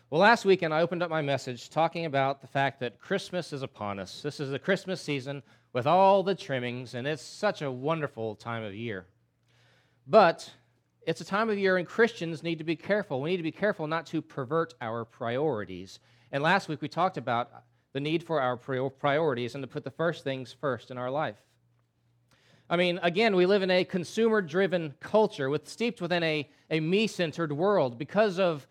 Well, last weekend I opened up my message talking about the fact that Christmas is upon us. This is the Christmas season with all the trimmings, and it's such a wonderful time of year. But it's a time of year and Christians need to be careful. We need to be careful not to pervert our priorities. And last week we talked about the need for our priorities and to put the first things first in our life. I mean, again, we live in a consumer-driven culture steeped within a me-centered world because of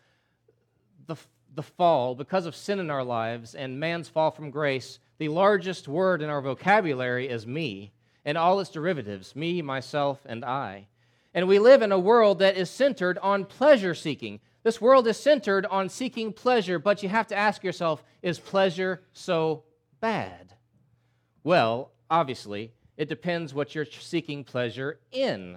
the fall, because of sin in our lives and man's fall from grace. The largest word in our vocabulary is me, and all its derivatives, me, myself, and I. And we live in a world that is centered on pleasure-seeking. This world is centered on seeking pleasure, but you have to ask yourself, is pleasure so bad? Well, obviously, it depends what you're seeking pleasure in.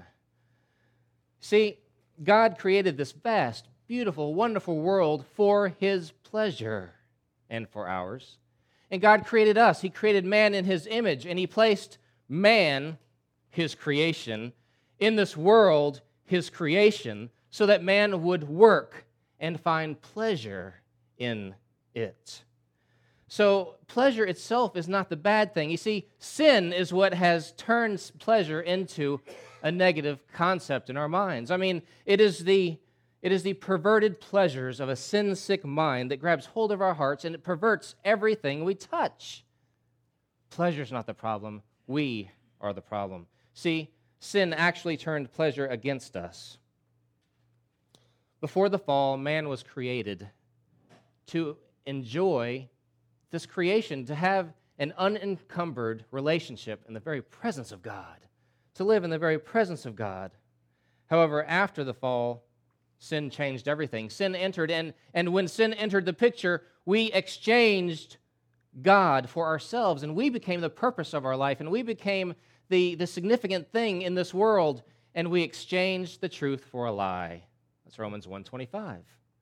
See, God created this vast, beautiful, wonderful world for His pleasure and for ours. And God created us. He created man in His image, and He placed man, His creation, in this world, His creation, so that man would work and find pleasure in it. So pleasure itself is not the bad thing. You see, sin is what has turned pleasure into a negative concept in our minds. I mean, it is the perverted pleasures of a sin-sick mind that grabs hold of our hearts and it perverts everything we touch. Pleasure's not the problem. We are the problem. See, sin actually turned pleasure against us. Before the fall, man was created to enjoy this creation, to have an unencumbered relationship in the very presence of God, to live in the very presence of God. However, after the fall, sin changed everything. Sin entered, and when sin entered the picture, we exchanged God for ourselves, and we became the purpose of our life, and we became the significant thing in this world, and we exchanged the truth for a lie. That's Romans 1:25.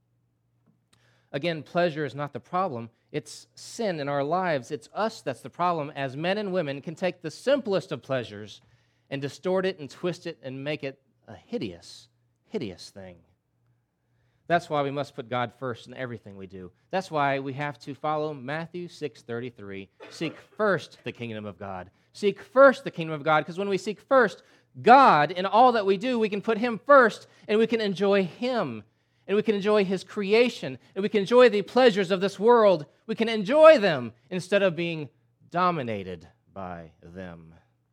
Again, pleasure is not the problem. It's sin in our lives. It's us that's the problem, as men and women can take the simplest of pleasures and distort it and twist it and make it a hideous, hideous thing. That's why we must put God first in everything we do. That's why we have to follow Matthew 6:33. Seek first the kingdom of God. Seek first the kingdom of God, because when we seek first God in all that we do, we can put Him first, and we can enjoy Him, and we can enjoy His creation, and we can enjoy the pleasures of this world. We can enjoy them instead of being dominated by them.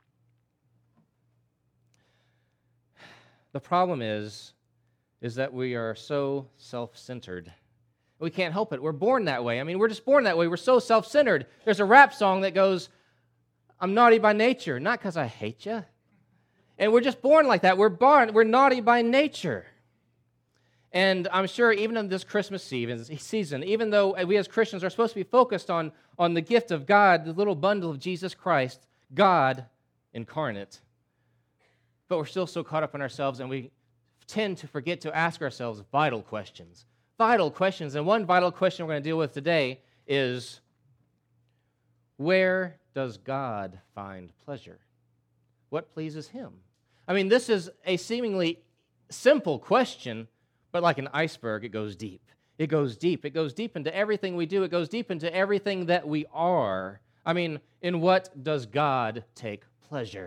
The problem is that we are so self-centered. We can't help it. We're born that way. I mean, we're just born that way. We're so self-centered. There's a rap song that goes, "I'm naughty by nature, not because I hate you." And we're just born like that. We're naughty by nature. And I'm sure even in this Christmas season, even though we as Christians are supposed to be focused on the gift of God, the little bundle of Jesus Christ, God incarnate, but we're still so caught up in ourselves, and we tend to forget to ask ourselves vital questions. Vital questions. And one vital question we're going to deal with today is, where does God find pleasure? What pleases Him? I mean, this is a seemingly simple question, but like an iceberg, it goes deep. It goes deep. It goes deep into everything we do. It goes deep into everything that we are. I mean, in what does God take pleasure?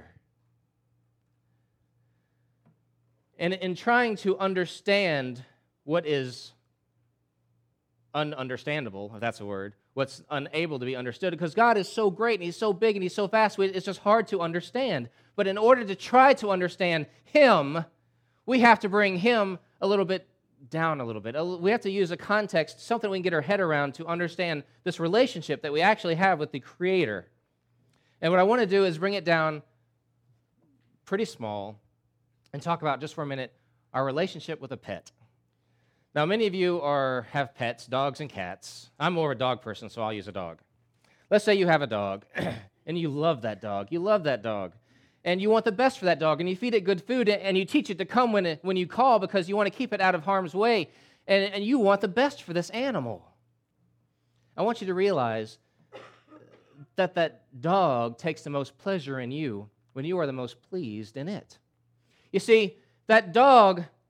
And in trying to understand what is ununderstandable, if that's a word, what's unable to be understood, because God is so great and He's so big and He's so vast, it's just hard to understand. But in order to try to understand Him, we have to bring Him a little bit down a little bit. We have to use a context, something we can get our head around to understand this relationship that we actually have with the Creator. And what I want to do is bring it down pretty small and talk about, just for a minute, our relationship with a pet. Now, many of you have pets, dogs and cats. I'm more of a dog person, so I'll use a dog. Let's say you have a dog, and you love that dog. You love that dog. And you want the best for that dog, and you feed it good food, and you teach it to come when you call because you want to keep it out of harm's way, and you want the best for this animal. I want you to realize that dog takes the most pleasure in you when you are the most pleased in it. You see, that dog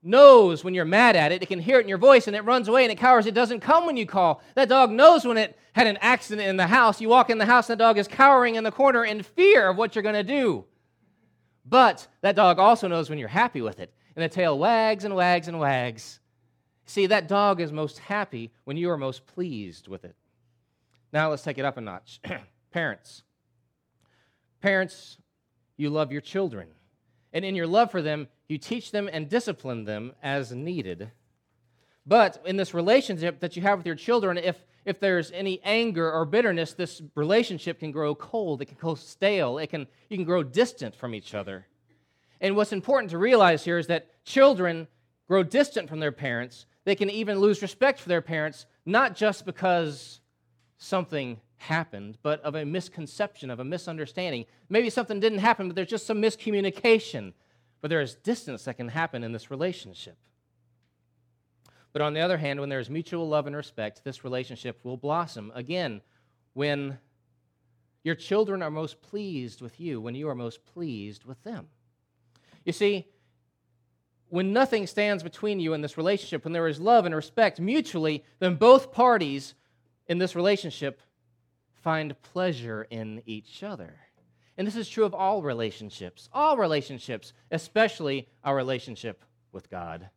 knows when you're mad at it. It can hear it in your voice, and it runs away and it cowers. It doesn't come when you call. That dog knows when it had an accident in the house. You walk in the house, and the dog is cowering in the corner in fear of what you're going to do. But that dog also knows when you're happy with it, and the tail wags and wags and wags. See, that dog is most happy when you are most pleased with it. Now let's take it up a notch. Parents. Parents, you love your children. And in your love for them, you teach them and discipline them as needed. But in this relationship that you have with your children, if there's any anger or bitterness, this relationship can grow cold, it can go stale, you can grow distant from each other. And what's important to realize here is that children grow distant from their parents. They can even lose respect for their parents, not just because something happened, but of a misconception, of a misunderstanding. Maybe something didn't happen, but there's just some miscommunication. But there is distance that can happen in this relationship. But on the other hand, when there is mutual love and respect, this relationship will blossom. Again, when your children are most pleased with you, when you are most pleased with them. You see, when nothing stands between you in this relationship, when there is love and respect mutually, then both parties in this relationship find pleasure in each other. And this is true of all relationships, especially our relationship with God.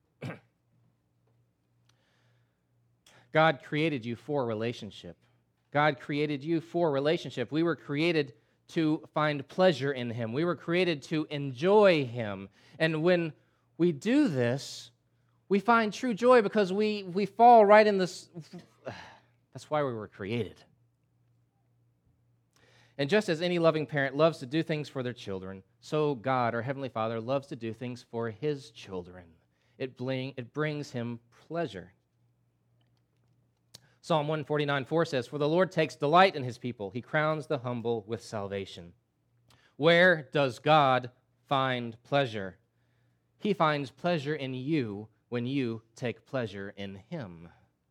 God created you for relationship. God created you for relationship. We were created to find pleasure in Him. We were created to enjoy Him. And when we do this, we find true joy because we fall right in this. That's why we were created. And just as any loving parent loves to do things for their children, so God, our Heavenly Father, loves to do things for His children. It brings Him pleasure. Psalm 149:4 says, "For the Lord takes delight in His people. He crowns the humble with salvation." Where does God find pleasure? He finds pleasure in you when you take pleasure in Him.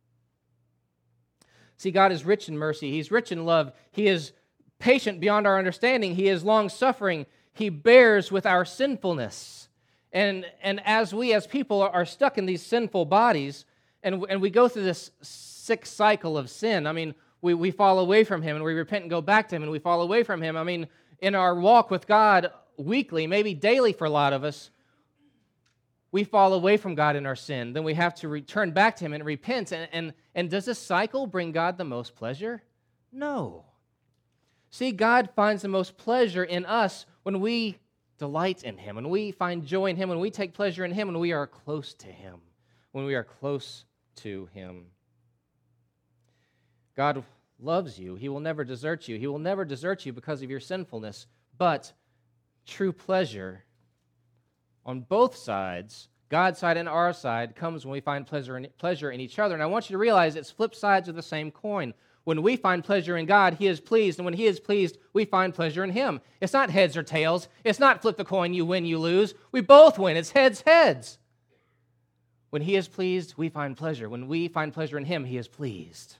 See, God is rich in mercy. He's rich in love. He is patient beyond our understanding. He is long-suffering. He bears with our sinfulness. And as we as people are stuck in these sinful bodies, and we go through this sick cycle of sin, I mean, we fall away from Him, and we repent and go back to Him, and we fall away from Him. I mean, in our walk with God weekly, maybe daily for a lot of us, we fall away from God in our sin. Then we have to return back to Him and repent. And does this cycle bring God the most pleasure? No. See, God finds the most pleasure in us when we delight in Him, when we find joy in Him, when we take pleasure in Him, when we are close to Him, when we are close to Him. God loves you. He will never desert you. He will never desert you because of your sinfulness, but true pleasure on both sides, God's side and our side, comes when we find pleasure in each other. And I want you to realize it's flip sides of the same coin. When we find pleasure in God, He is pleased, and when He is pleased, we find pleasure in Him. It's not heads or tails. It's not flip the coin, you win, you lose. We both win. It's heads, heads. When He is pleased, we find pleasure. When we find pleasure in Him, He is pleased.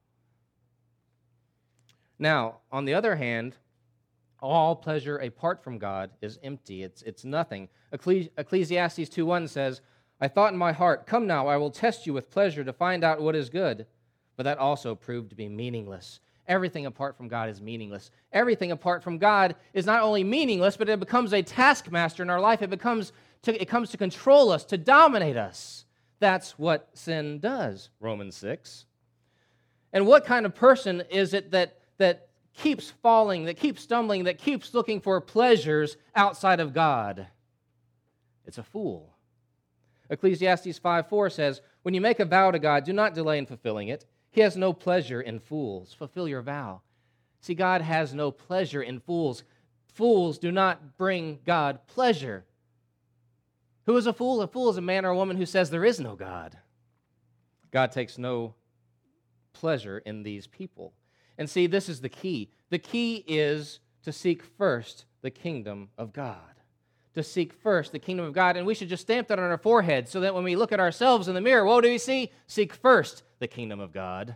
Now, on the other hand, all pleasure apart from God is empty. It's nothing. Ecclesiastes 2:1 says, "I thought in my heart, come now, I will test you with pleasure to find out what is good." But that also proved to be meaningless. Everything apart from God is meaningless. Everything apart from God is not only meaningless, but it becomes a taskmaster in our life. It comes to control us, to dominate us. That's what sin does, Romans 6. And what kind of person is it that keeps falling, that keeps stumbling, that keeps looking for pleasures outside of God? It's a fool. Ecclesiastes 5:4 says, "When you make a vow to God, do not delay in fulfilling it. He has no pleasure in fools." Fulfill your vow. See, God has no pleasure in fools. Fools do not bring God pleasure. Who is a fool? A fool is a man or a woman who says there is no God. God takes no pleasure in these people. And see, this is the key. The key is to seek first the kingdom of God. To seek first the kingdom of God. And we should just stamp that on our forehead so that when we look at ourselves in the mirror, what do we see? Seek first the kingdom of God.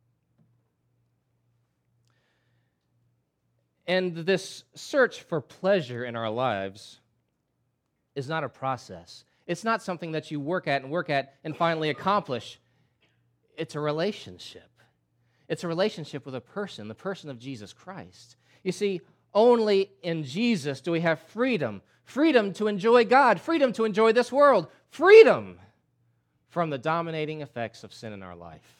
And this search for pleasure in our lives is not a process. It's not something that you work at and finally accomplish. It's a relationship. It's a relationship with a person, the person of Jesus Christ. You see, only in Jesus do we have freedom. Freedom to enjoy God, freedom to enjoy this world, freedom from the dominating effects of sin in our life.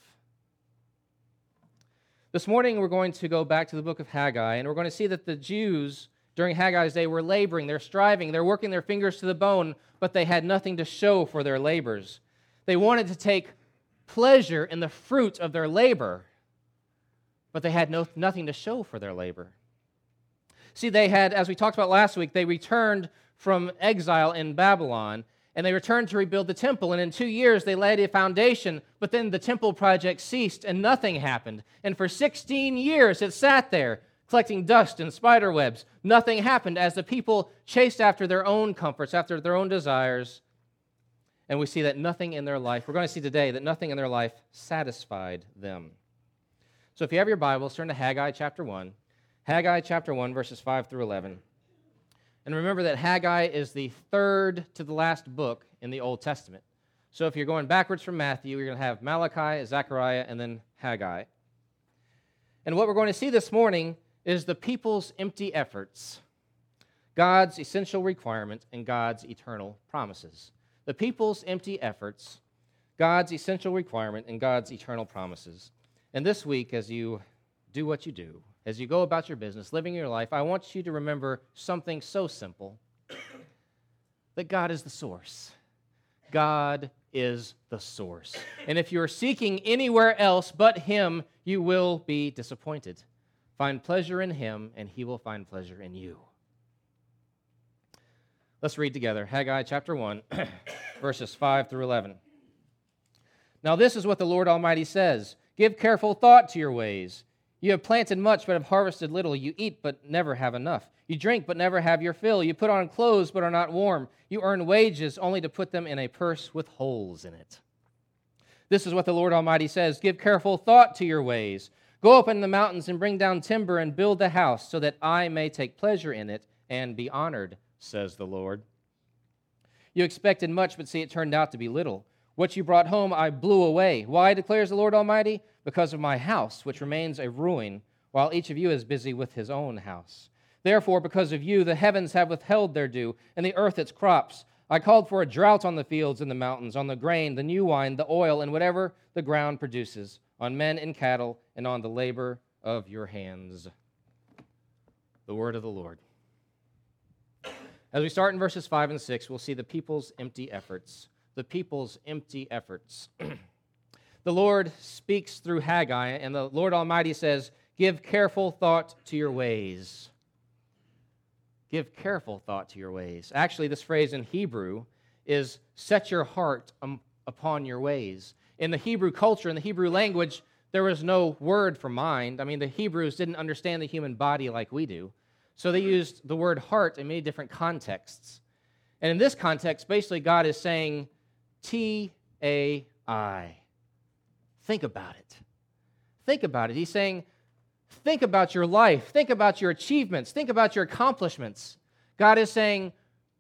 This morning, we're going to go back to the book of Haggai, and we're going to see that the Jews during Haggai's day were laboring, they're striving, they're working their fingers to the bone, but they had nothing to show for their labors. They wanted to take pleasure in the fruit of their labor, but they had nothing to show for their labor. See, they had, as we talked about last week, they returned from exile in Babylon, and they returned to rebuild the temple, and in 2 years they laid a foundation, but then the temple project ceased and nothing happened. And for 16 years it sat there, collecting dust and spider webs. Nothing happened as the people chased after their own comforts, after their own desires. And we see that nothing in their life, we're going to see today that nothing in their life satisfied them. So if you have your Bibles, turn to Haggai chapter 1. Haggai chapter 1, verses 5 through 11. And remember that Haggai is the third to the last book in the Old Testament. So if you're going backwards from Matthew, you're going to have Malachi, Zechariah, and then Haggai. And what we're going to see this morning is the people's empty efforts, God's essential requirement, and God's eternal promises. The people's empty efforts, God's essential requirement, and God's eternal promises. And this week, as you do what you do, as you go about your business, living your life, I want you to remember something so simple, that God is the source. God is the source. And if you're seeking anywhere else but Him, you will be disappointed. Find pleasure in Him, and He will find pleasure in you. Let's read together Haggai chapter 1, verses 5 through 11. Now this is what the Lord Almighty says. Give careful thought to your ways. You have planted much, but have harvested little. You eat, but never have enough. You drink, but never have your fill. You put on clothes, but are not warm. You earn wages, only to put them in a purse with holes in it. This is what the Lord Almighty says. Give careful thought to your ways. Go up in the mountains and bring down timber and build the house, so that I may take pleasure in it and be honored, says the Lord. You expected much, but see, it turned out to be little. What you brought home I blew away. Why, declares the Lord Almighty? Because of my house, which remains a ruin, while each of you is busy with his own house. Therefore, because of you, the heavens have withheld their dew, and the earth its crops. I called for a drought on the fields and the mountains, on the grain, the new wine, the oil, and whatever the ground produces, on men and cattle, and on the labor of your hands. The word of the Lord. As we start in verses 5 and 6, we'll see the people's empty efforts. The people's empty efforts. The Lord speaks through Haggai, and the Lord Almighty says, give careful thought to your ways. Give careful thought to your ways. Actually, this phrase in Hebrew is set your heart upon your ways. In the Hebrew culture, in the Hebrew language, there was no word for mind. I mean, the Hebrews didn't understand the human body like we do. So they used the word heart in many different contexts. And in this context, basically God is saying, T-A-I. Think about it. Think about it. He's saying, think about your life. Think about your achievements. Think about your accomplishments. God is saying,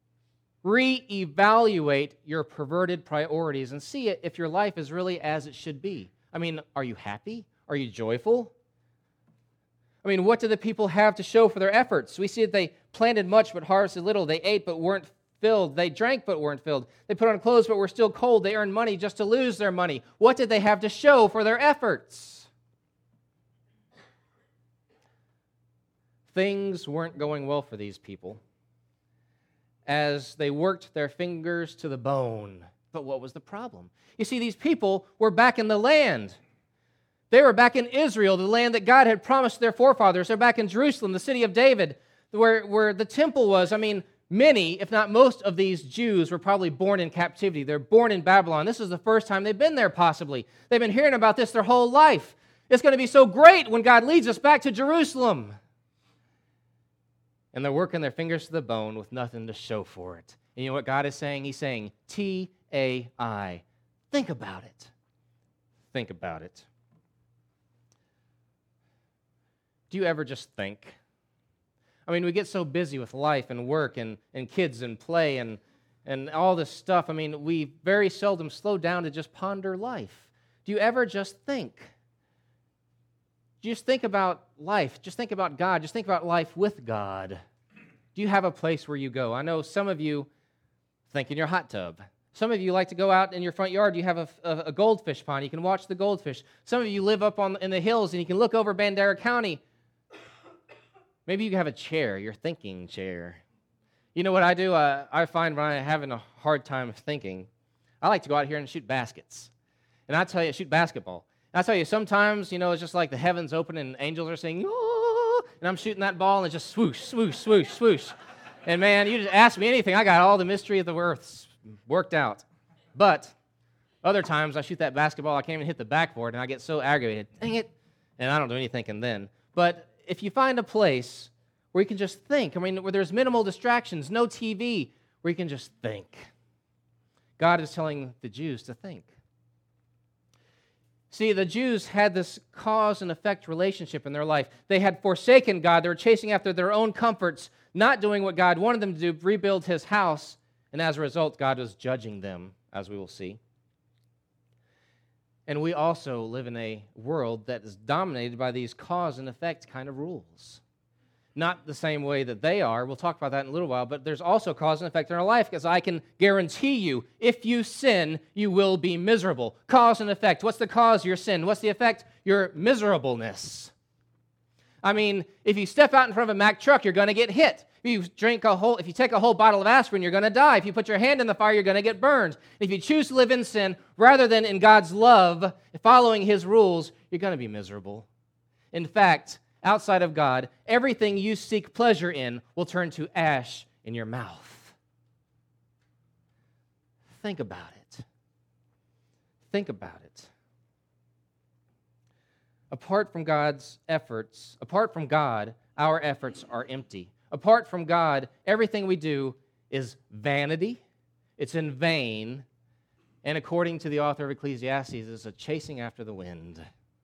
reevaluate your perverted priorities and see if your life is really as it should be. I mean, are you happy? Are you joyful? I mean, what do the people have to show for their efforts? We see that they planted much but harvested little. They ate but weren't filled. They drank but weren't filled. They put on clothes but were still cold. They earned money just to lose their money. What did they have to show for their efforts? Things weren't going well for these people as they worked their fingers to the bone. But what was the problem? You see, these people were back in the land. They were back in Israel, the land that God had promised their forefathers. They're back in Jerusalem, the city of David, where the temple was. I mean, many, if not most, of these Jews were probably born in captivity. They're born in Babylon. This is the first time they've been there, possibly. They've been hearing about this their whole life. It's going to be so great when God leads us back to Jerusalem. And they're working their fingers to the bone with nothing to show for it. And you know what God is saying? He's saying, T-A-I. Think about it. Think about it. Do you ever just think? I mean, we get so busy with life and work and kids and play and and all this stuff. I mean, we very seldom slow down to just ponder life. Do you ever just think? Do you just think about life? Just think about God. Just think about life with God. Do you have a place where you go? I know some of you think in your hot tub. Some of you like to go out in your front yard. You have a goldfish pond. You can watch the goldfish. Some of you live up in the hills, and you can look over Bandera County. Maybe you have a chair, your thinking chair. You know what I do? I find when I'm having a hard time thinking, I like to go out here and shoot baskets. And I tell you, shoot basketball. And I tell you, sometimes, it's just like the heavens open and angels are singing, oh, and I'm shooting that ball, and it's just swoosh, swoosh, swoosh, swoosh. And man, you just ask me anything, I got all the mystery of the earth worked out. But other times I shoot that basketball, I can't even hit the backboard, and I get so aggravated. Dang it. And I don't do any thinking then. But if you find a place where you can just think, where there's minimal distractions, no TV, where you can just think. God is telling the Jews to think. See, the Jews had this cause and effect relationship in their life. They had forsaken God. They were chasing after their own comforts, not doing what God wanted them to do, rebuild his house. And as a result, God was judging them, as we will see. And we also live in a world that is dominated by these cause and effect kind of rules. Not the same way that they are. We'll talk about that in a little while, but there's also cause and effect in our life, because I can guarantee you, if you sin, you will be miserable. Cause and effect. What's the cause of your sin? What's the effect? Your miserableness. If you step out in front of a Mack truck, you're going to get hit. If you take a whole bottle of aspirin, you're going to die. If you put your hand in the fire, you're going to get burned. If you choose to live in sin rather than in God's love, following his rules, you're going to be miserable. In fact, outside of God, everything you seek pleasure in will turn to ash in your mouth. Think about it. Think about it. Apart from God, our efforts are empty. Apart from God, everything we do is vanity, it's in vain, and according to the author of Ecclesiastes, it's a chasing after the wind.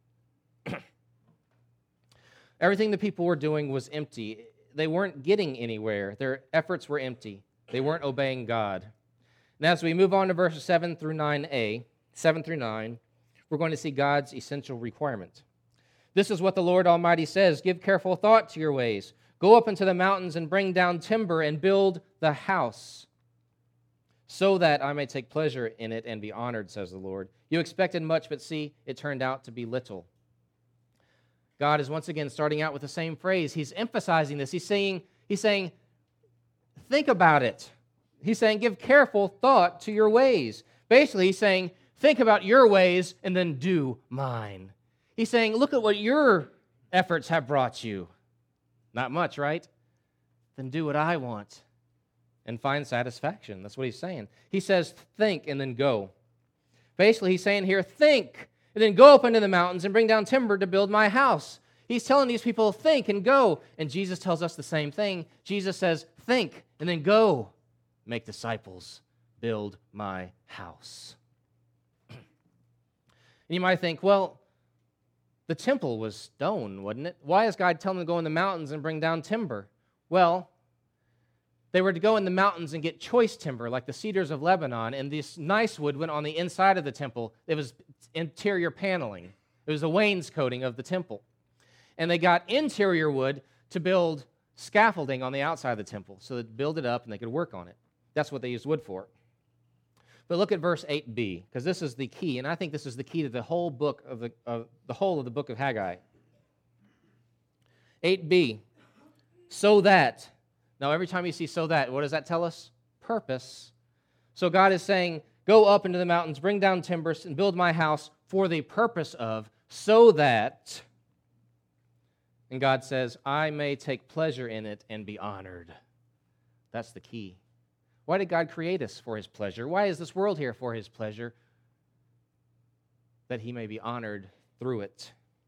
Everything the people were doing was empty. They weren't getting anywhere. Their efforts were empty. They weren't obeying God. And as we move on to verses 7 through 9, we're going to see God's essential requirement. This is what the Lord Almighty says: give careful thought to your ways. Go up into the mountains and bring down timber and build the house, so that I may take pleasure in it and be honored, says the Lord. You expected much, but see, it turned out to be little. God is once again starting out with the same phrase. He's emphasizing this. He's saying, think about it. He's saying, give careful thought to your ways. Basically, he's saying, think about your ways and then do mine. He's saying, look at what your efforts have brought you. Not much, right? Then do what I want and find satisfaction. That's what he's saying. He says, think and then go. Basically, he's saying here, think and then go up into the mountains and bring down timber to build my house. He's telling these people, think and go. And Jesus tells us the same thing. Jesus says, think and then go. Make disciples. Build my house. And you might think, well, the temple was stone, wasn't it? Why is God telling them to go in the mountains and bring down timber? Well, they were to go in the mountains and get choice timber, like the cedars of Lebanon, and this nice wood went on the inside of the temple. It was interior paneling. It was the wainscoting of the temple. And they got interior wood to build scaffolding on the outside of the temple, so they'd build it up and they could work on it. That's what they used wood for. But look at verse 8b, because this is the key, and I think this is the key to the whole book of the whole of the book of Haggai. 8b, so that. Now, every time you see so that, what does that tell us? Purpose. So God is saying, go up into the mountains, bring down timbers, and build my house for the purpose of, so that, and God says, I may take pleasure in it and be honored. That's the key. Why did God create us? For his pleasure. Why is this world here? For his pleasure. That he may be honored through it.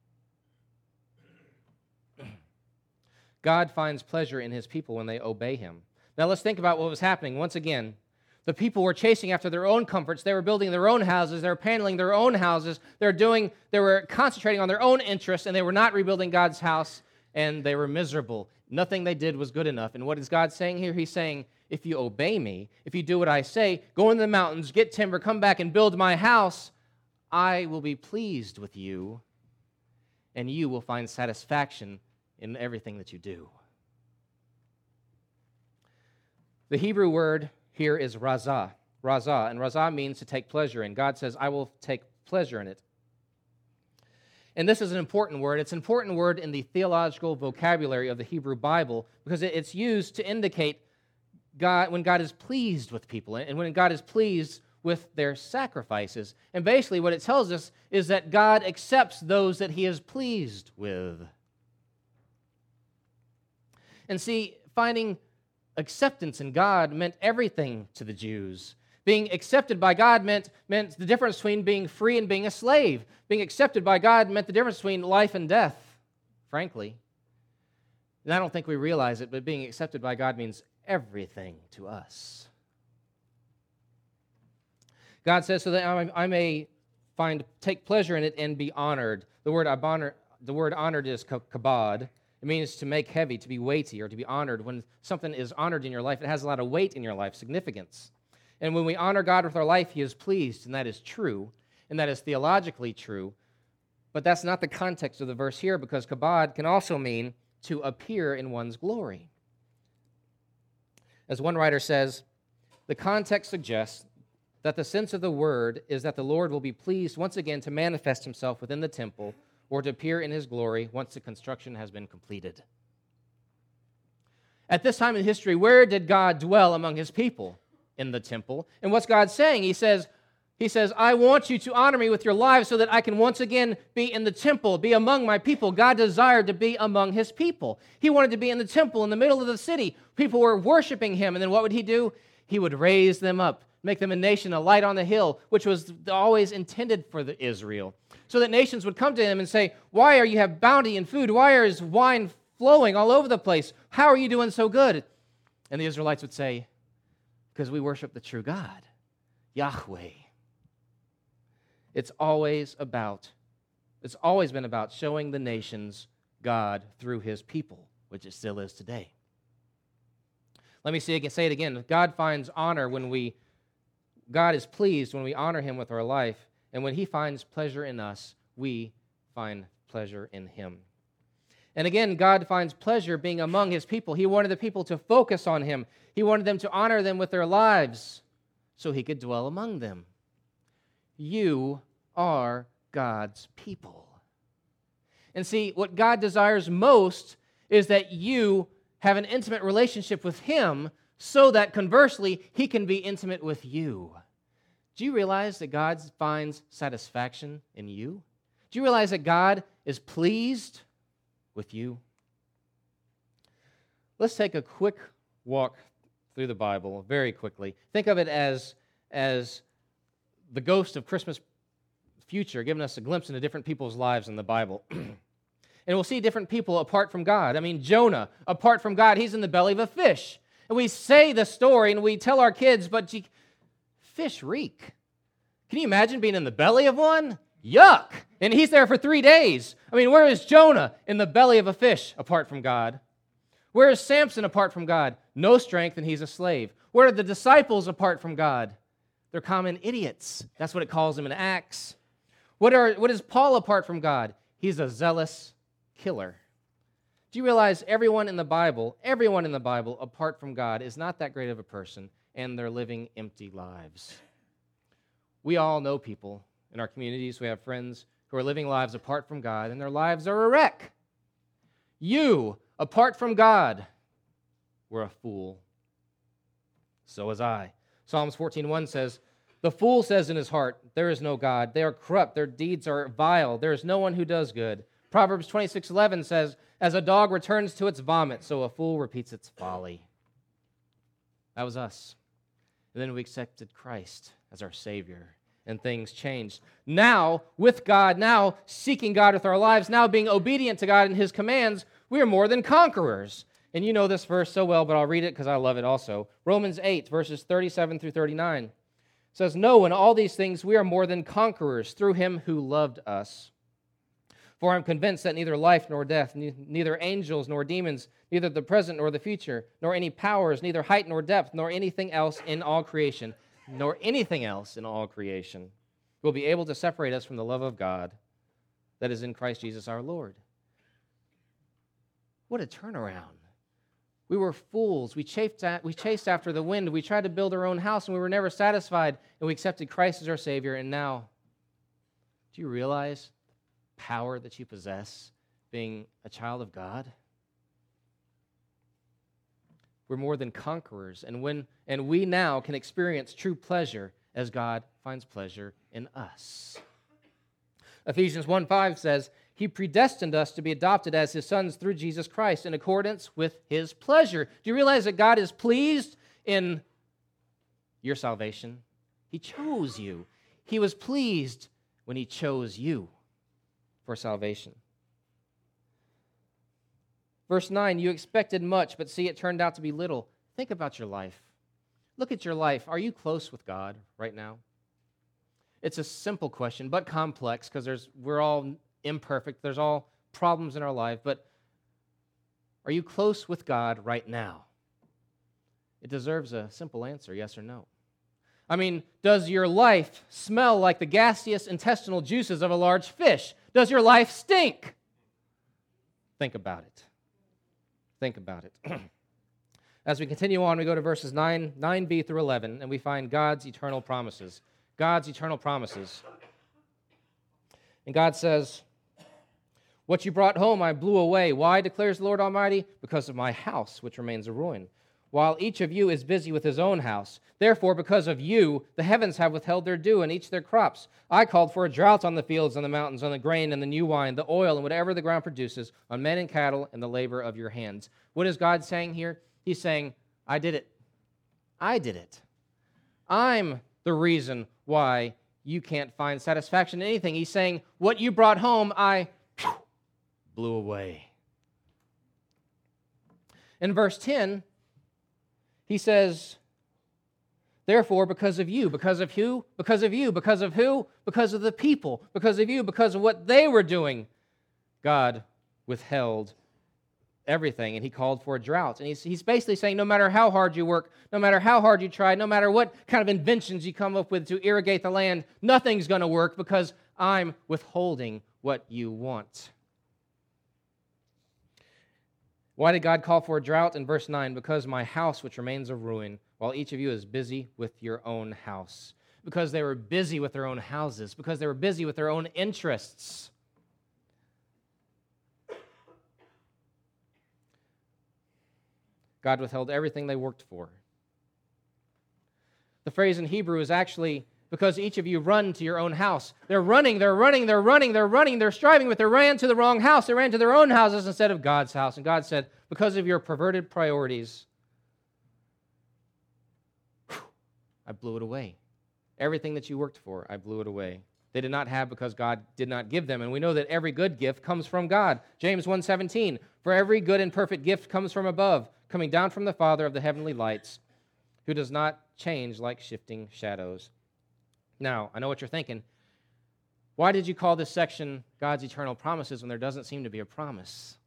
God finds pleasure in his people when they obey him. Now let's think about what was happening. Once again, the people were chasing after their own comforts. They were building their own houses. They were paneling their own houses. They were concentrating on their own interests, and they were not rebuilding God's house, and they were miserable. Nothing they did was good enough. And what is God saying here? He's saying, if you obey me, if you do what I say, go into the mountains, get timber, come back and build my house, I will be pleased with you, and you will find satisfaction in everything that you do. The Hebrew word here is razah, and razah means to take pleasure in. God says, I will take pleasure in it. And this is an important word. It's an important word in the theological vocabulary of the Hebrew Bible because it's used to indicate God when God is pleased with people and when God is pleased with their sacrifices. And basically what it tells us is that God accepts those that he is pleased with. And see, finding acceptance in God meant everything to the Jews. Being accepted by God meant the difference between being free and being a slave. Being accepted by God meant the difference between life and death, frankly. And I don't think we realize it, but being accepted by God means everything to us. God says, so that I may take pleasure in it and be honored. The word honored is kabod. It means to make heavy, to be weighty, or to be honored. When something is honored in your life, it has a lot of weight in your life, significance. And when we honor God with our life, he is pleased, and that is true, and that is theologically true. But that's not the context of the verse here, because kabod can also mean to appear in one's glory. As one writer says, the context suggests that the sense of the word is that the Lord will be pleased once again to manifest himself within the temple or to appear in his glory once the construction has been completed. At this time in history, where did God dwell among his people? In the temple. And what's God saying? He says, I want you to honor me with your lives so that I can once again be in the temple, be among my people. God desired to be among his people. He wanted to be in the temple in the middle of the city. People were worshiping him, and then what would he do? He would raise them up, make them a nation, a light on the hill, which was always intended for the Israel, so that nations would come to him and say, why are you have bounty and food? Why is wine flowing all over the place? How are you doing so good? And the Israelites would say, because we worship the true God, Yahweh. It's always been about showing the nations God through his people, which it still is today. Let me say it again. God finds honor God is pleased when we honor him with our life, and when he finds pleasure in us, we find pleasure in him. And again, God finds pleasure being among his people. He wanted the people to focus on him. He wanted them to honor them with their lives so he could dwell among them. You are God's people. And see, what God desires most is that you have an intimate relationship with him so that conversely, he can be intimate with you. Do you realize that God finds satisfaction in you? Do you realize that God is pleased with you? Let's take a quick walk through the Bible very quickly. Think of it as the ghost of Christmas future, giving us a glimpse into different people's lives in the Bible. And we'll see different people apart from God. I mean, Jonah, apart from God, he's in the belly of a fish. And we say the story and we tell our kids, but fish reek. Can you imagine being in the belly of one? Yuck! And he's there for 3 days. I mean, where is Jonah? In the belly of a fish, apart from God. Where is Samson apart from God? No strength, and he's a slave. Where are the disciples apart from God? They're common idiots. That's what it calls them in Acts. What is Paul apart from God? He's a zealous killer. Do you realize everyone in the Bible, apart from God, is not that great of a person, and they're living empty lives? We all know people in our communities. We have friends who are living lives apart from God, and their lives are a wreck. You, apart from God, were a fool. So was I. Psalms 14:1 says, the fool says in his heart, there is no God. They are corrupt. Their deeds are vile. There is no one who does good. Proverbs 26:11 says, as a dog returns to its vomit, so a fool repeats its folly. That was us. And then we accepted Christ as our Savior, and things changed. Now, with God, now seeking God with our lives, now being obedient to God and his commands, we are more than conquerors. And you know this verse so well, but I'll read it because I love it also. Romans 8, verses 37 through 39 says, no, in all these things we are more than conquerors through him who loved us. For I'm convinced that neither life nor death, neither angels nor demons, neither the present nor the future, nor any powers, neither height nor depth, nor anything else in all creation, will be able to separate us from the love of God that is in Christ Jesus our Lord. What a turnaround. We were fools. We chased after the wind. We tried to build our own house, and we were never satisfied, and we accepted Christ as our Savior, and now, do you realize the power that you possess being a child of God? We're more than conquerors, and we now can experience true pleasure as God finds pleasure in us. Ephesians 1:5 says, He predestined us to be adopted as His sons through Jesus Christ in accordance with His pleasure. Do you realize that God is pleased in your salvation? He chose you. He was pleased when He chose you for salvation. Verse 9, you expected much, but see, it turned out to be little. Think about your life. Look at your life. Are you close with God right now? It's a simple question, but complex, because we're all imperfect. There's all problems in our life, but are you close with God right now? It deserves a simple answer, yes or no. I mean, does your life smell like the gaseous intestinal juices of a large fish? Does your life stink? Think about it. Think about it. As we continue on, we go to verses 9b through 11, and we find God's eternal promises. God's eternal promises. And God says, what you brought home I blew away. Why, declares the Lord Almighty? Because of my house, which remains a ruin, while each of you is busy with his own house. Therefore, because of you, the heavens have withheld their dew and each their crops. I called for a drought on the fields and the mountains, on the grain and the new wine, the oil and whatever the ground produces, on men and cattle and the labor of your hands. What is God saying here? He's saying, I did it. I did it. I'm the reason why you can't find satisfaction in anything. He's saying, what you brought home, I blew away. In verse 10, he says, therefore, because of you, because of who? Because of you, because of who? Because of the people, because of you, because of what they were doing, God withheld everything, and he called for a drought. And he's basically saying, no matter how hard you work, no matter how hard you try, no matter what kind of inventions you come up with to irrigate the land, nothing's going to work because I'm withholding what you want. Why did God call for a drought? In verse 9, because my house, which remains a ruin, while each of you is busy with your own house. Because they were busy with their own houses, because they were busy with their own interests. God withheld everything they worked for. The phrase in Hebrew is actually, because each of you run to your own house. They're running, they're striving, but they ran to the wrong house. They ran to their own houses instead of God's house. And God said, because of your perverted priorities, I blew it away. Everything that you worked for, I blew it away. They did not have because God did not give them. And we know that every good gift comes from God. James 1:17, for every good and perfect gift comes from above, coming down from the Father of the heavenly lights, who does not change like shifting shadows. Now, I know what you're thinking. Why did you call this section God's eternal promises when there doesn't seem to be a promise?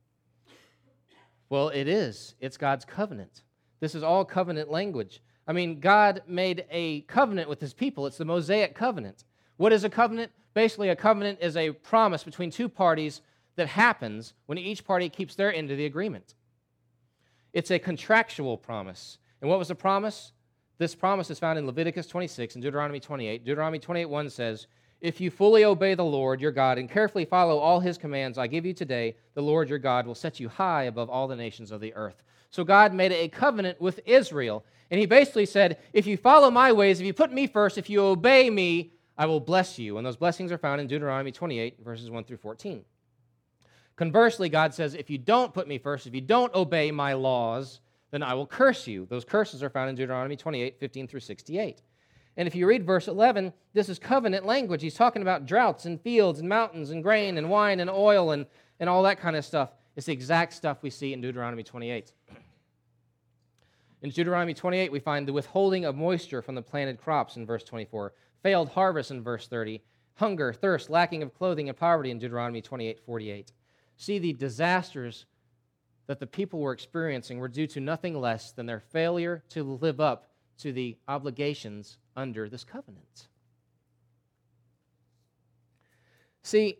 Well, it is. It's God's covenant. This is all covenant language. I mean, God made a covenant with his people. It's the Mosaic covenant. What is a covenant? Basically, a covenant is a promise between two parties that happens when each party keeps their end of the agreement. It's a contractual promise. And what was the promise? This promise is found in Leviticus 26 and Deuteronomy 28. Deuteronomy 28:1 says, if you fully obey the Lord your God and carefully follow all his commands I give you today, the Lord your God will set you high above all the nations of the earth. So God made a covenant with Israel. And he basically said, if you follow my ways, if you put me first, if you obey me, I will bless you. And those blessings are found in Deuteronomy 28, verses 1 through 14. Conversely, God says, if you don't put me first, if you don't obey my laws, then I will curse you. Those curses are found in Deuteronomy 28, 15 through 68. And if you read verse 11, this is covenant language. He's talking about droughts and fields and mountains and grain and wine and oil and all that kind of stuff. It's the exact stuff we see in Deuteronomy 28. In Deuteronomy 28, we find the withholding of moisture from the planted crops in verse 24, failed harvest in verse 30, hunger, thirst, lacking of clothing, and poverty in Deuteronomy 28:48. See, the disasters that the people were experiencing were due to nothing less than their failure to live up to the obligations under this covenant. See,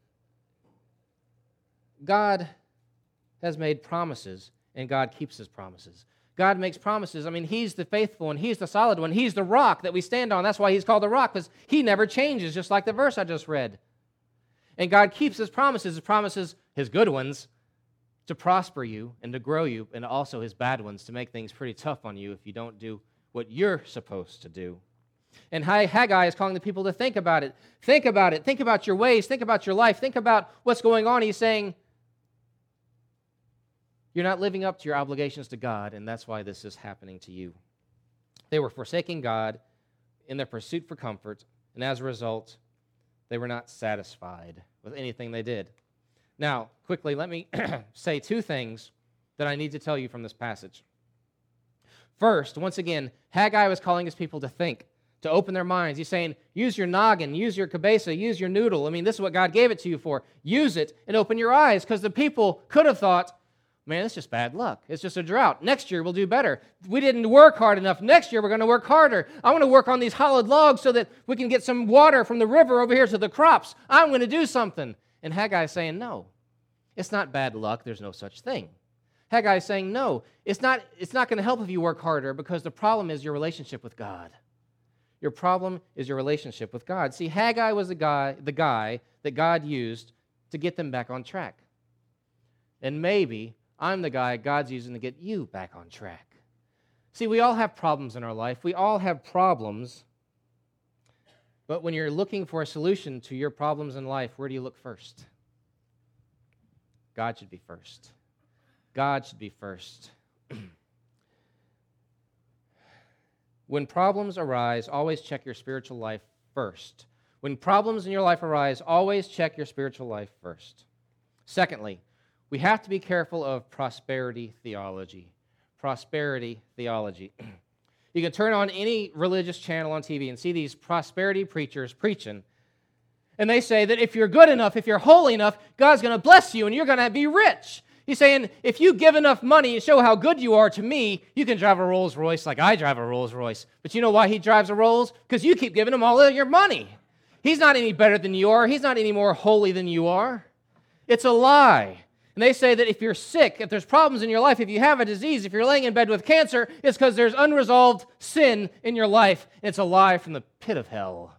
God has made promises, and God keeps his promises. God makes promises. I mean, he's the faithful one. He's the solid one. He's the rock that we stand on. That's why he's called the rock, because he never changes, just like the verse I just read. And God keeps his promises, his good ones, to prosper you and to grow you, and also his bad ones to make things pretty tough on you if you don't do what you're supposed to do. And Haggai is calling the people to think about it. Think about it. Think about your ways. Think about your life. Think about what's going on. He's saying, you're not living up to your obligations to God, and that's why this is happening to you. They were forsaking God in their pursuit for comfort, and as a result, they were not satisfied with anything they did. Now, quickly, let me say two things that I need to tell you from this passage. First, once again, Haggai was calling his people to think, to open their minds. He's saying, use your noggin, use your cabeza, use your noodle. I mean, this is what God gave it to you for. Use it and open your eyes, because the people could have thought, man, it's just bad luck. It's just a drought. Next year we'll do better. We didn't work hard enough. Next year we're going to work harder. I want to work on these hollowed logs so that we can get some water from the river over here to the crops. I'm going to do something. And Haggai is saying, no, it's not bad luck. There's no such thing. Haggai is saying, no, it's not going to help if you work harder, because the problem is your relationship with God. Your problem is your relationship with God. See, Haggai was the guy that God used to get them back on track. And maybe I'm the guy God's using to get you back on track. See, we all have problems in our life. We all have problems. But when you're looking for a solution to your problems in life, where do you look first? God should be first. God should be first. When problems arise, always check your spiritual life first. When problems in your life arise, always check your spiritual life first. Secondly, we have to be careful of prosperity theology. Prosperity theology. You can turn on any religious channel on TV and see these prosperity preachers preaching. And they say that if you're good enough, if you're holy enough, God's going to bless you and you're going to be rich. He's saying, if you give enough money and show how good you are to me, you can drive a Rolls Royce like I drive a Rolls Royce. But you know why he drives a Rolls? Because you keep giving him all of your money. He's not any better than you are. He's not any more holy than you are. It's a lie. And they say that if you're sick, if there's problems in your life, if you have a disease, if you're laying in bed with cancer, it's because there's unresolved sin in your life. It's a lie from the pit of hell.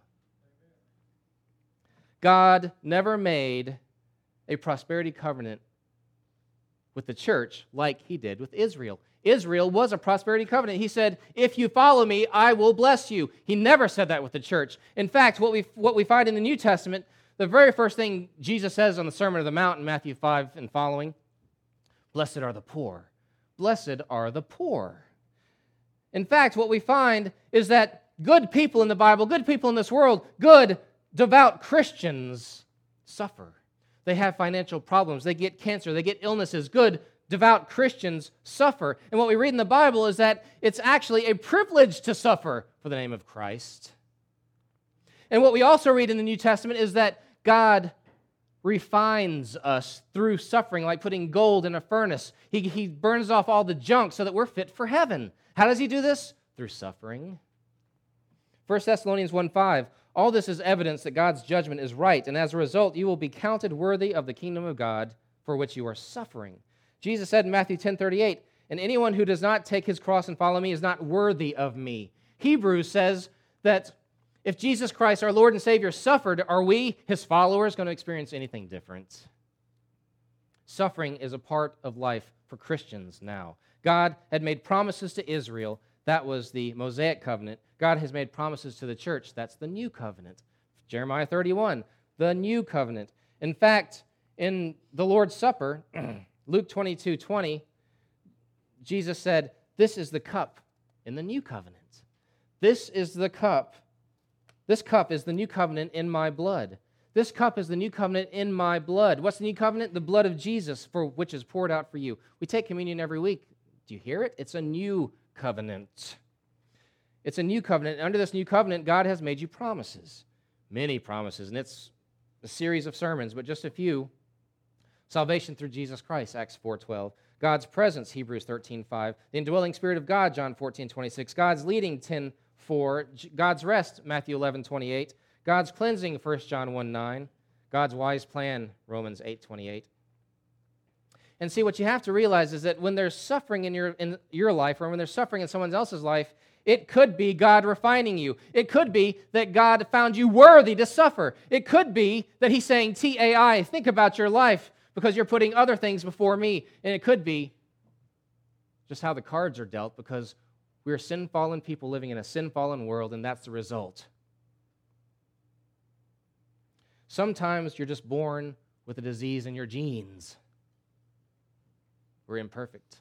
God never made a prosperity covenant with the church like he did with Israel. Israel was a prosperity covenant. He said, if you follow me, I will bless you. He never said that with the church. In fact, what we find in the New Testament, the very first thing Jesus says on the Sermon on the Mount in Matthew 5 and following, blessed are the poor. Blessed are the poor. In fact, what we find is that good people in the Bible, good people in this world, good, devout Christians suffer. They have financial problems. They get cancer. They get illnesses. Good, devout Christians suffer. And what we read in the Bible is that it's actually a privilege to suffer for the name of Christ. And what we also read in the New Testament is that God refines us through suffering, like putting gold in a furnace. He burns off all the junk so that we're fit for heaven. How does he do this? Through suffering. 1 Thessalonians 1:5, all this is evidence that God's judgment is right, and as a result, you will be counted worthy of the kingdom of God for which you are suffering. Jesus said in Matthew 10:38, and anyone who does not take his cross and follow me is not worthy of me. Hebrews says that if Jesus Christ, our Lord and Savior, suffered, are we, his followers, going to experience anything different? Suffering is a part of life for Christians now. God had made promises to Israel. That was the Mosaic covenant. God has made promises to the church. That's the new covenant. Jeremiah 31, the new covenant. In fact, in the Lord's Supper, Luke 22:20, Jesus said, this is the cup in the new covenant. This is the cup. This cup is the new covenant in my blood. This cup is the new covenant in my blood. What's the new covenant? The blood of Jesus, for which is poured out for you. We take communion every week. Do you hear it? It's a new covenant. It's a new covenant. Under this new covenant, God has made you promises. many promises, and it's a series of sermons, but just a few. Salvation through Jesus Christ, Acts 4:12. God's presence, Hebrews 13:5. The indwelling Spirit of God, John 14:26. God's leading, 10:4. God's rest, Matthew 11:28. God's cleansing, 1 John 1:9. God's wise plan, Romans 8:28. And see, what you have to realize is that when there's suffering in your life, or when there's suffering in someone else's life, it could be God refining you. It could be that God found you worthy to suffer. It could be that he's saying, TAI, think about your life because you're putting other things before me. And it could be just how the cards are dealt because we're sin-fallen people living in a sin-fallen world, and that's the result. Sometimes you're just born with a disease in your genes. We're imperfect.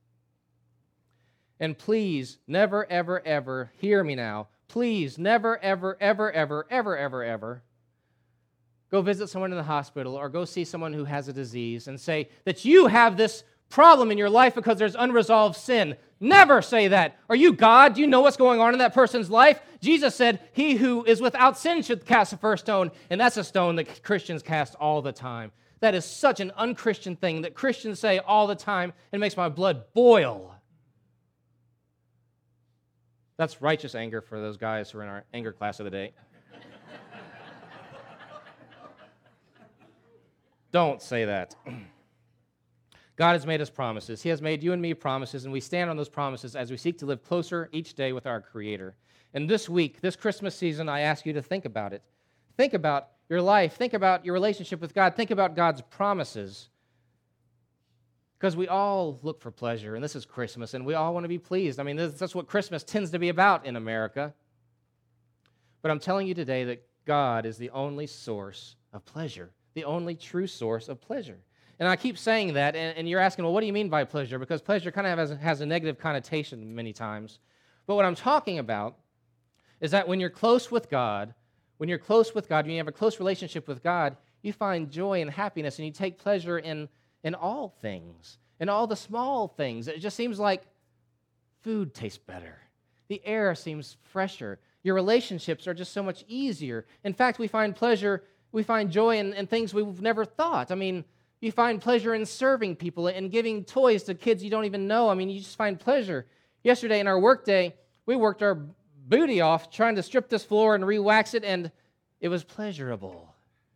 And please, never, ever, ever, hear me now, please, never, ever, ever, ever, ever, ever, ever, go visit someone in the hospital or go see someone who has a disease and say that you have this problem in your life because there's unresolved sin. Never say that. Are you God? Do you know what's going on in that person's life? Jesus said, he who is without sin should cast the first stone, and that's a stone that Christians cast all the time. That is such an unchristian thing that Christians say all the time, and it makes my blood boil. That's righteous anger for those guys who are in our anger class of the day. Don't say that. God has made us promises. He has made you and me promises, and we stand on those promises as we seek to live closer each day with our Creator. And this week, this Christmas season, I ask you to think about it. Think about your life. Think about your relationship with God. Think about God's promises. Because we all look for pleasure, and this is Christmas, and we all want to be pleased. I mean, that's what Christmas tends to be about in America. But I'm telling you today that God is the only source of pleasure, the only true source of pleasure. And I keep saying that, and you're asking, well, what do you mean by pleasure? Because pleasure kind of has a negative connotation many times. But what I'm talking about is that when you're close with God, when you have a close relationship with God, you find joy and happiness, and you take pleasure in all things, in all the small things. It just seems like food tastes better. The air seems fresher. Your relationships are just so much easier. In fact, we find joy in things we've never thought. I mean, you find pleasure in serving people and giving toys to kids you don't even know. I mean, you just find pleasure. Yesterday in our work day, we worked our booty off trying to strip this floor and re-wax it, and it was pleasurable.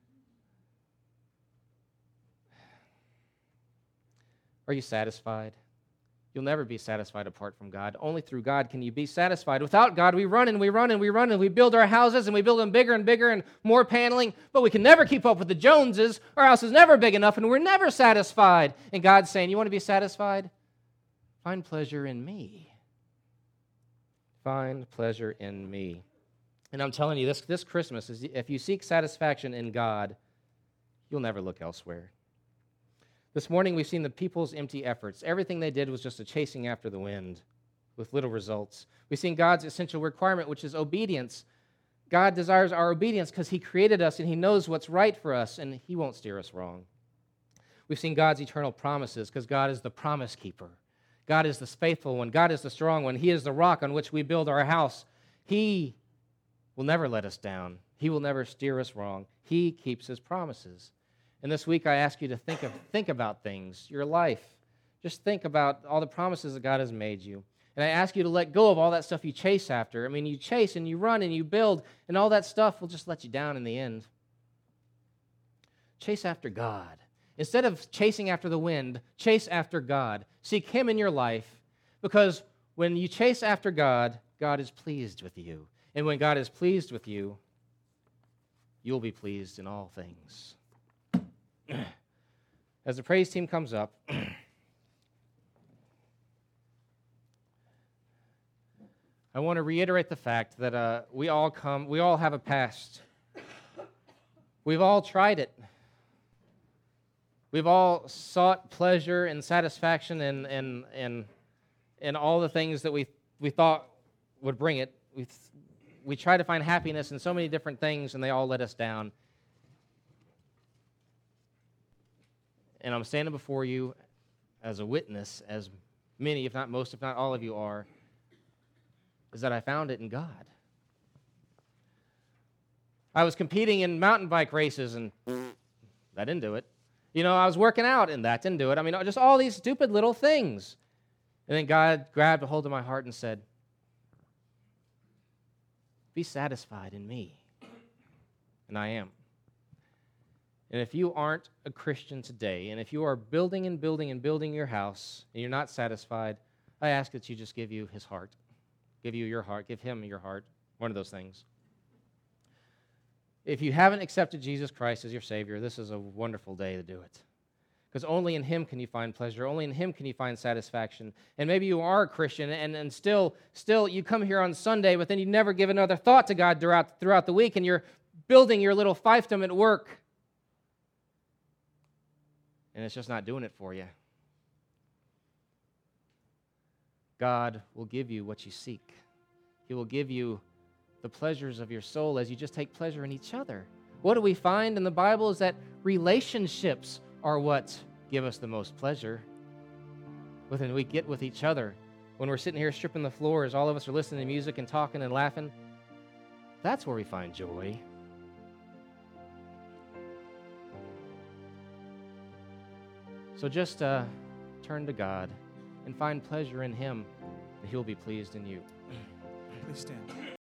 Are you satisfied? You'll never be satisfied apart from God. Only through God can you be satisfied. Without God, we run and we run and we run and we build our houses and we build them bigger and bigger and more paneling, but we can never keep up with the Joneses. Our house is never big enough and we're never satisfied. And God's saying, you want to be satisfied? Find pleasure in me. Find pleasure in me. And I'm telling you, this Christmas, if you seek satisfaction in God, you'll never look elsewhere. This morning, we've seen the people's empty efforts. Everything they did was just a chasing after the wind with little results. We've seen God's essential requirement, which is obedience. God desires our obedience because he created us and he knows what's right for us and he won't steer us wrong. We've seen God's eternal promises because God is the promise keeper. God is the faithful one. God is the strong one. He is the rock on which we build our house. He will never let us down. He will never steer us wrong. He keeps his promises. And this week, I ask you to think about things, your life. Just think about all the promises that God has made you. And I ask you to let go of all that stuff you chase after. I mean, you chase and you run and you build, and all that stuff will just let you down in the end. Chase after God. Instead of chasing after the wind, chase after God. Seek him in your life, because when you chase after God, God is pleased with you. And when God is pleased with you, you'll be pleased in all things. As the praise team comes up, I want to reiterate the fact that we all have a past. We've all tried it. We've all sought pleasure and satisfaction in all the things that we thought would bring it. We try to find happiness in so many different things, and they all let us down. And I'm standing before you as a witness, as many, if not most, if not all of you are, is that I found it in God. I was competing in mountain bike races, and that didn't do it. I was working out, and that didn't do it. I mean, just all these stupid little things. And then God grabbed a hold of my heart and said, be satisfied in me. And I am. And if you aren't a Christian today, and if you are building and building and building your house, and you're not satisfied, I ask that you just give you his heart. Give you your heart. Give him your heart. One of those things. If you haven't accepted Jesus Christ as your Savior, this is a wonderful day to do it. Because only in him can you find pleasure. Only in him can you find satisfaction. And maybe you are a Christian, and still you come here on Sunday, but then you never give another thought to God throughout the week, and you're building your little fiefdom at work. And it's just not doing it for you. God will give you what you seek. He will give you the pleasures of your soul as you just take pleasure in each other. What do we find in the Bible is that relationships are what give us the most pleasure. When we get with each other, when we're sitting here stripping the floors, all of us are listening to music and talking and laughing, that's where we find joy. So just turn to God and find pleasure in him, and he'll be pleased in you. Please stand.